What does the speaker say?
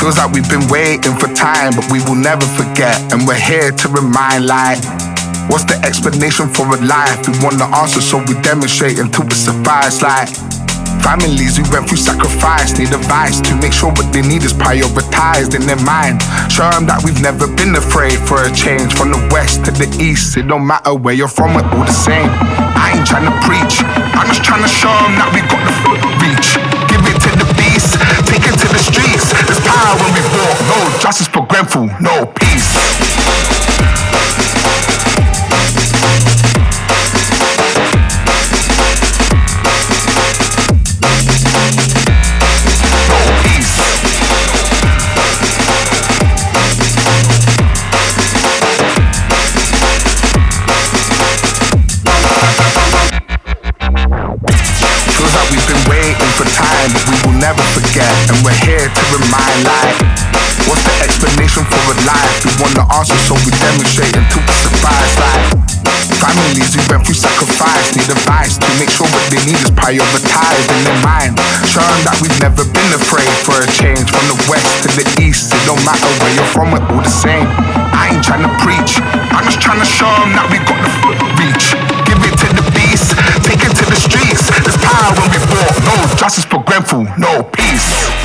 Feels like we've been waiting for time, but we will never forget. And we're here to remind, like, what's the explanation for a life? We want the answer, so we demonstrate until it suffice. Like, families who went through sacrifice need advice to make sure what they need is prioritized in their mind. Show them that we've never been afraid for a change. From the west to the east, it don't matter where you're from, we're all the same. I ain't trying to preach, I'm just trying to show them that we got the reach. Give it to the beast, take it to the streets. There's power when we walk, no justice for Grenfell, no peace. Time, but we will never forget. And we're here to remind, like, what's the explanation for a life? We want the answer, so we demonstrate until it suffice. Like, families who went through sacrifice need advice to make sure what they need is prioritized in their mind. Show them that we've never been afraid for a change. From the west to the east, it don't matter where you're from, we're all the same. I ain't trying to preach, I'm just trying to show them that we got the reach. Give it to the beast, take it to the streets. There's power when we walk, no justice for Grenfell, no peace.